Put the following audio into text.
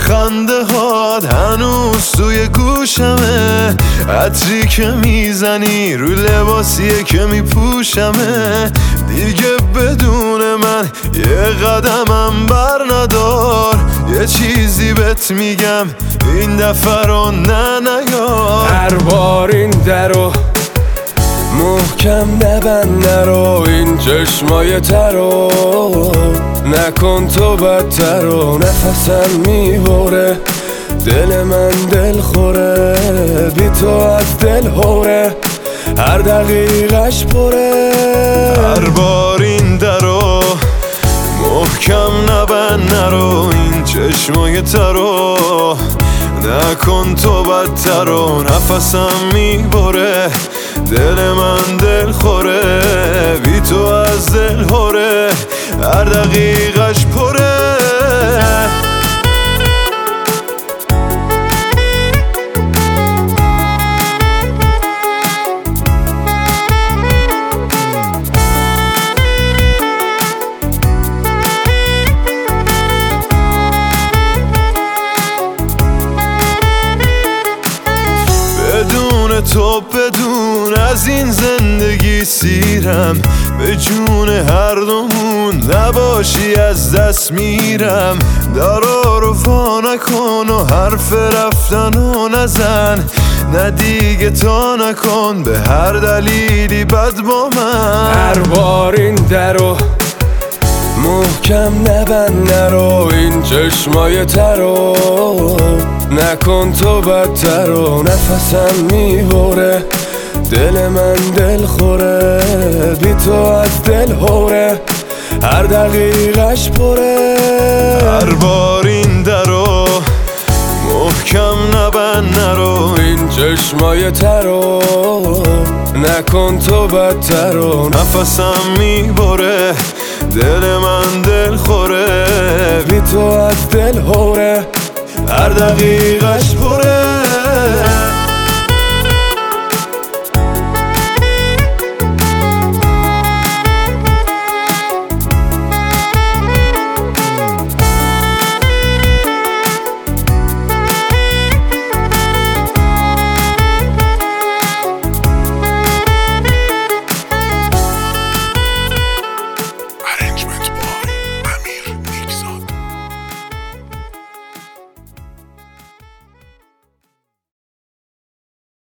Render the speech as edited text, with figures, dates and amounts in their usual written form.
خنده هات هنوز توی گوشمه، عطری که میزنی رو لباسیه که میپوشمه. دیگه بدون من یه قدمم بر ندار، یه چیزی بهت میگم این دفعه رو نیار. هر بار این درو محکم نبند، نرو این چشمای ترو نکن تو بدتر و نفسم میبره، دل من دل خوره، بی تو از دل هوره، هر دقیقش پره. هر بار این درو محکم نبند، نرو این چشمای ترو نکن تو بدتر و نفسم میبره، دل من دل خوره، بی تو از دل هوره، هر دقیقش پره. بدون تو بدون از این زندگی سیرم، به جون هر دومون نباشی از دست میرم. درا رو وا نکن و حرف رفتنو نزن، نه دیگه تا نکن به هر دلیلی بد با من. هر بار این درو محکم نبند، نرو این چشمای ترو نکن تو بدتر و نفسم میبره، دل من دل خوره، بی تو از دل هوره، هر دقیقش پره. هر بار این درو محکم نبند، نرو این چشمای ترو نکن تو بدتر و نفسم میبره، دل من دل خوره، بی تو از دل هوره، هر دقیقش پره.